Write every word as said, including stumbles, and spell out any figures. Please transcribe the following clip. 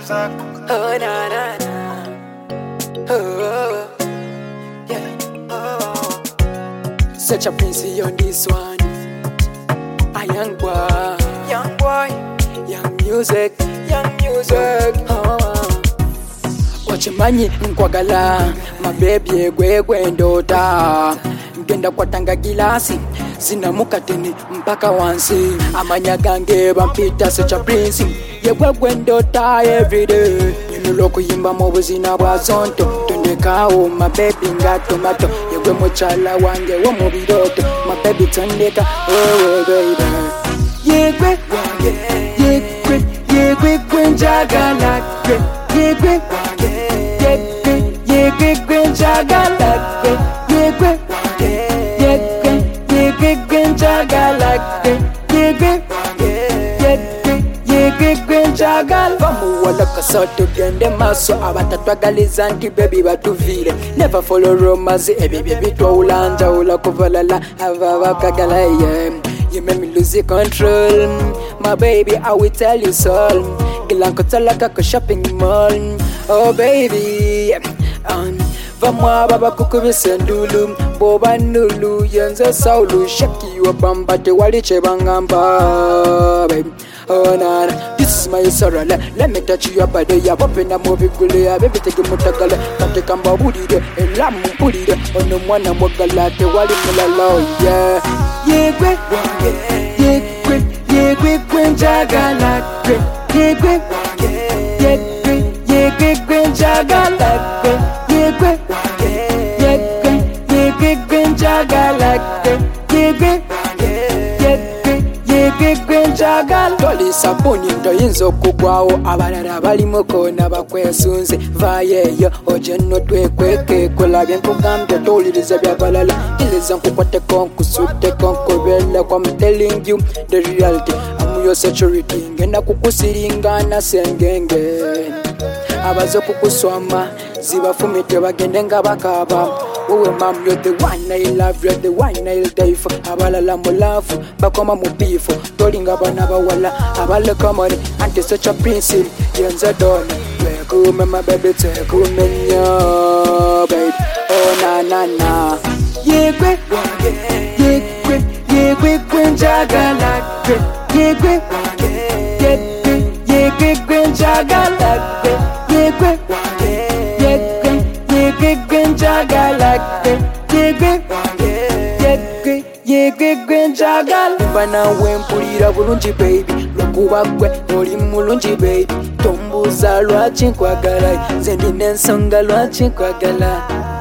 Oh na na na. Oh yeah. Oh. Such a princey on this one. A young boy, young boy, young music, young music. Oh. Wachimanyi nkwagala, my baby egwe gwe ndota. Ngenda kwatanga gilasi, zinamuka teni mpaka wansi. Amanya gange bampita such a prince. Yegwe gwe ndota everyday. Nyunulo kuyimba mu buzina bwa zonto. Tondekao my baby nga tomato. Yegwe muchala wange wo mu biroto. My baby tondeka oh baby. Yegwe wange, yegwe, yegwe gwe njagala gwe. Yegwe wange, yegwe, yegwe gwe njagala gwe. Yegwe wange, yegwe, yegwe gwe njagala gwe. Yegwe wange, yegwe, yegwe gwe njagala. Bamuwala kasoto gende maso abatatwagaliza nti baby batuvile. Never follow romance ebibi bitwawula njawula kuvalala ava bakagala yeah. You make me lose control, my baby. I will tell you so. Gilankotala kako shopping mall. Oh baby, um, vamwa baba kukubise ndulu, boba nulu yenze saulu. Shaki you bamba te waliche bangamba, baby. Oh na na, this is my sorrow. Let, let me touch your body. Ya wapenda movie kule ya baby take mutakala. Kate kamba budi de, elamu budi de. Ono mwana mwagala te wali mulalo yeah. Yegwe wange, yegwe, yegwe gwe njagala gwe. Yegwe wange, yegwe, yegwe gwe njagala gwe. Yegwe wange, yegwe, yegwe gwe njagala gwe. Yegwe wange, yegwe, yegwe gwe njagala. Toli sabuni ntoyinza okugwawo abalala balimu kona bakwesunze. Vayeyo ojenno twekweke kulabye nkugambye towuliriza byabalala. Iliza nkukwateko nkusuteko nkobele kwa I'm telling you the reality. I'm your security. Ngenda kukusiringana sengenge. Abazo kukuswama zibafumite bagende nga bakaba. Wewe mam, you're the one I love, you're the one I'll die for. Abalala mu love, bakoma mu beef. Tolinga bana bawala, abale kamani. Anti such a prince, yenza doni. Wekume my baby, tekume nyo, babe. Oh na na na. Yegwe wange, yegwe, yegwe gwe njagala gwe. Yegwe wange, yegwe, yegwe gwe njagala gwe. Yegwe wange, yegwe, yegwe gwe njagala gwe. Yegwe wange, yegwe, yegwe gwe njagala. Mbana wempulira bulungi baby, lwokuba gwe oli mulungi baby. Tombuza lwaki nkwagala, nze ndina ensonga lwaki nkwagala.